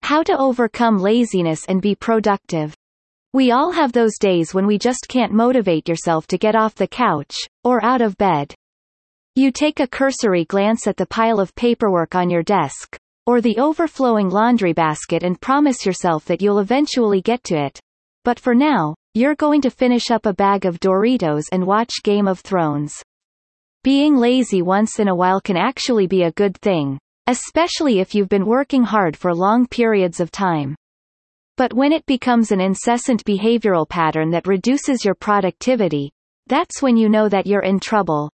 How to overcome laziness and be productive. We all have those days when we just can't motivate yourself to get off the couch, or out of bed. You take a cursory glance at the pile of paperwork on your desk, or the overflowing laundry basket and promise yourself that you'll eventually get to it. But for now, you're going to finish up a bag of Doritos and watch Game of Thrones. Being lazy once in a while can actually be a good thing, especially if you've been working hard for long periods of time. But when it becomes an incessant behavioral pattern that reduces your productivity, that's when you know that you're in trouble.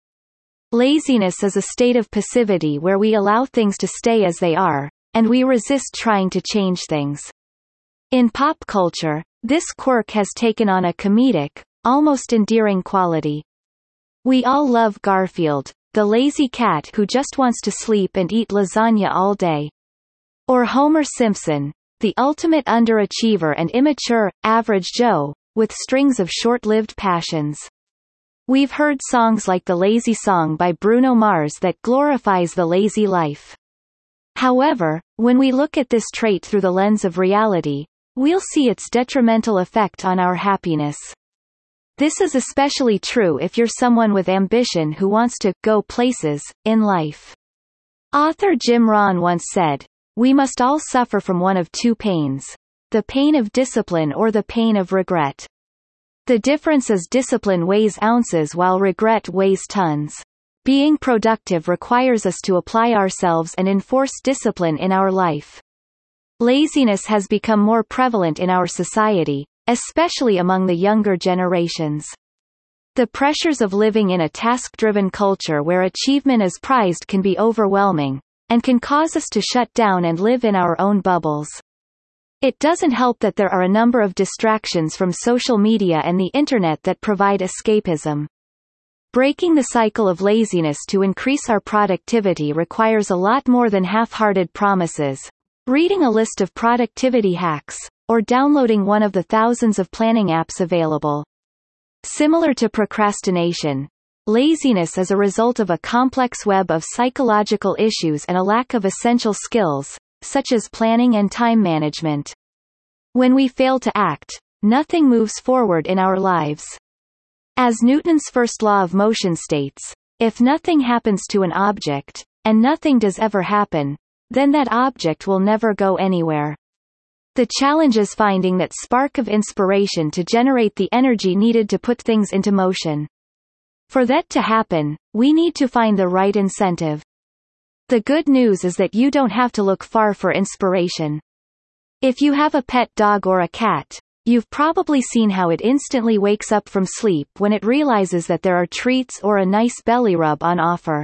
Laziness is a state of passivity where we allow things to stay as they are, and we resist trying to change things. In pop culture, this quirk has taken on a comedic, almost endearing quality. We all love Garfield, the lazy cat who just wants to sleep and eat lasagna all day. Or Homer Simpson, the ultimate underachiever and immature, average Joe, with strings of short-lived passions. We've heard songs like the Lazy Song by Bruno Mars that glorifies the lazy life. However, when we look at this trait through the lens of reality, we'll see its detrimental effect on our happiness. This is especially true if you're someone with ambition who wants to go places in life. Author Jim Rohn once said, "We must all suffer from one of two pains: the pain of discipline or the pain of regret. The difference is discipline weighs ounces while regret weighs tons. Being productive requires us to apply ourselves and enforce discipline in our life." Laziness has become more prevalent in our society, especially among the younger generations. The pressures of living in a task-driven culture where achievement is prized can be overwhelming, and can cause us to shut down and live in our own bubbles. It doesn't help that there are a number of distractions from social media and the internet that provide escapism. Breaking the cycle of laziness to increase our productivity requires a lot more than half-hearted promises, reading a list of productivity hacks, or downloading one of the thousands of planning apps available. Similar to procrastination, laziness is a result of a complex web of psychological issues and a lack of essential skills, such as planning and time management. When we fail to act, nothing moves forward in our lives. As Newton's first law of motion states, if nothing happens to an object, and nothing does ever happen, then that object will never go anywhere. The challenge is finding that spark of inspiration to generate the energy needed to put things into motion. For that to happen, we need to find the right incentive. The good news is that you don't have to look far for inspiration. If you have a pet dog or a cat, you've probably seen how it instantly wakes up from sleep when it realizes that there are treats or a nice belly rub on offer.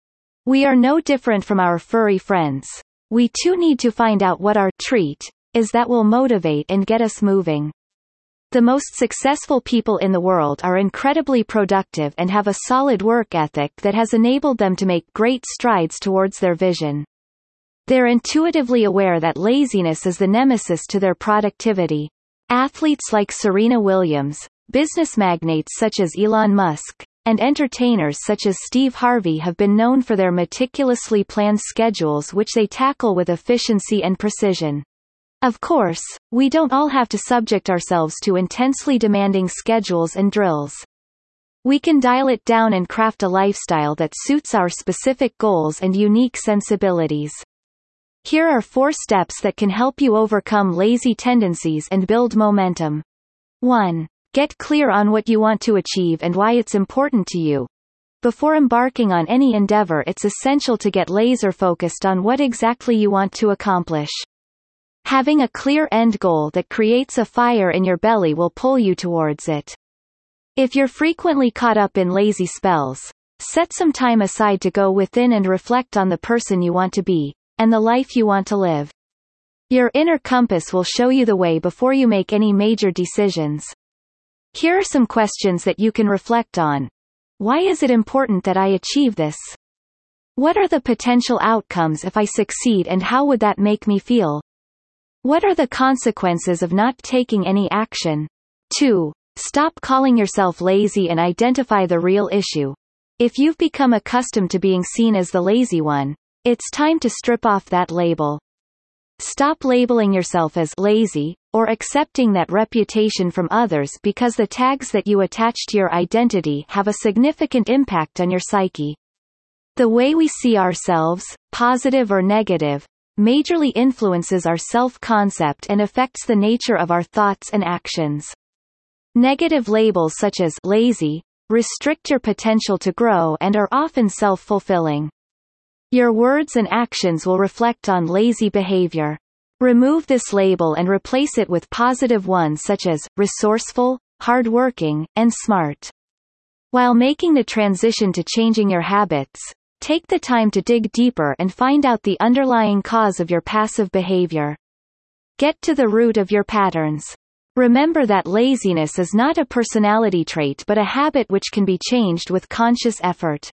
We are no different from our furry friends. We too need to find out what our treat is that will motivate and get us moving. The most successful people in the world are incredibly productive and have a solid work ethic that has enabled them to make great strides towards their vision. They're intuitively aware that laziness is the nemesis to their productivity. Athletes like Serena Williams, business magnates such as Elon Musk, and entertainers such as Steve Harvey have been known for their meticulously planned schedules which they tackle with efficiency and precision. Of course, we don't all have to subject ourselves to intensely demanding schedules and drills. We can dial it down and craft a lifestyle that suits our specific goals and unique sensibilities. Here are 4 steps that can help you overcome lazy tendencies and build momentum. 1. Get clear on what you want to achieve and why it's important to you. Before embarking on any endeavor, it's essential to get laser-focused on what exactly you want to accomplish. Having a clear end goal that creates a fire in your belly will pull you towards it. If you're frequently caught up in lazy spells, set some time aside to go within and reflect on the person you want to be, and the life you want to live. Your inner compass will show you the way before you make any major decisions. Here are some questions that you can reflect on. Why is it important that I achieve this? What are the potential outcomes if I succeed and how would that make me feel? What are the consequences of not taking any action? 2. Stop calling yourself lazy and identify the real issue. If you've become accustomed to being seen as the lazy one, it's time to strip off that label. Stop labeling yourself as lazy, or accepting that reputation from others, because the tags that you attach to your identity have a significant impact on your psyche. The way we see ourselves, positive or negative, majorly influences our self-concept and affects the nature of our thoughts and actions. Negative labels such as lazy restrict your potential to grow and are often self-fulfilling. Your words and actions will reflect on lazy behavior. Remove this label and replace it with positive ones such as resourceful, hardworking, and smart. While making the transition to changing your habits, take the time to dig deeper and find out the underlying cause of your passive behavior. Get to the root of your patterns. Remember that laziness is not a personality trait but a habit which can be changed with conscious effort.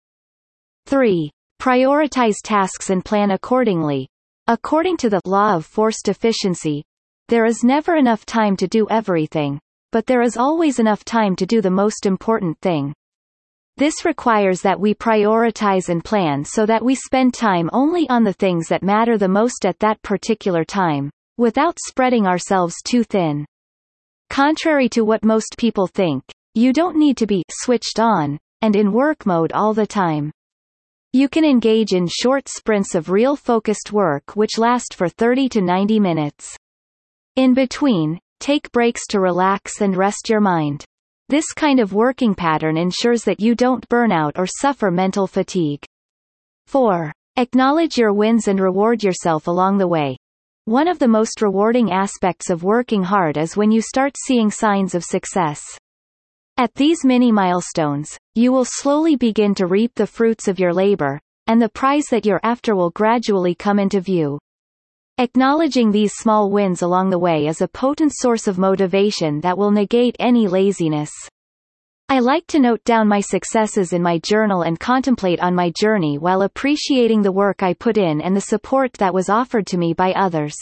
3. Prioritize tasks and plan accordingly. According to the law of forced efficiency, there is never enough time to do everything, but there is always enough time to do the most important thing. This requires that we prioritize and plan so that we spend time only on the things that matter the most at that particular time, without spreading ourselves too thin. Contrary to what most people think, you don't need to be switched on and in work mode all the time. You can engage in short sprints of real focused work which last for 30 to 90 minutes. In between, take breaks to relax and rest your mind. This kind of working pattern ensures that you don't burn out or suffer mental fatigue. 4. Acknowledge your wins and reward yourself along the way. One of the most rewarding aspects of working hard is when you start seeing signs of success. At these mini milestones, you will slowly begin to reap the fruits of your labor, and the prize that you're after will gradually come into view. Acknowledging these small wins along the way is a potent source of motivation that will negate any laziness. I like to note down my successes in my journal and contemplate on my journey while appreciating the work I put in and the support that was offered to me by others.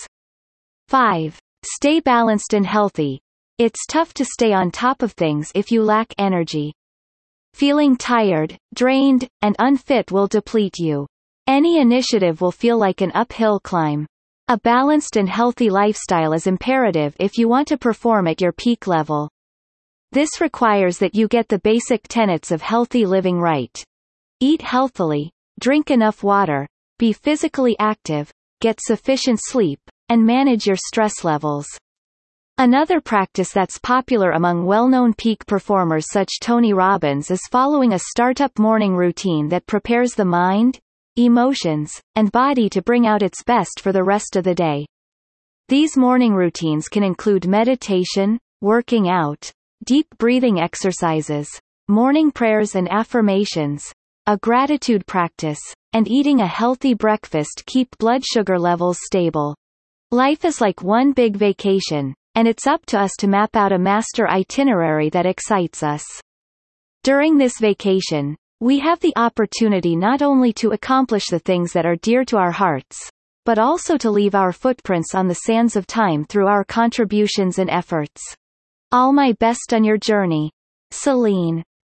5. Stay balanced and healthy. It's tough to stay on top of things if you lack energy. Feeling tired, drained, and unfit will deplete you. Any initiative will feel like an uphill climb. A balanced and healthy lifestyle is imperative if you want to perform at your peak level. This requires that you get the basic tenets of healthy living right. Eat healthily, drink enough water, be physically active, get sufficient sleep, and manage your stress levels. Another practice that's popular among well-known peak performers such as Tony Robbins is following a startup morning routine that prepares the mind, emotions, and body to bring out its best for the rest of the day. These morning routines can include meditation, working out, deep breathing exercises, morning prayers and affirmations, a gratitude practice, and eating a healthy breakfast to keep blood sugar levels stable. Life is like one big vacation, and it's up to us to map out a master itinerary that excites us. During this vacation, we have the opportunity not only to accomplish the things that are dear to our hearts, but also to leave our footprints on the sands of time through our contributions and efforts. All my best on your journey. Celine.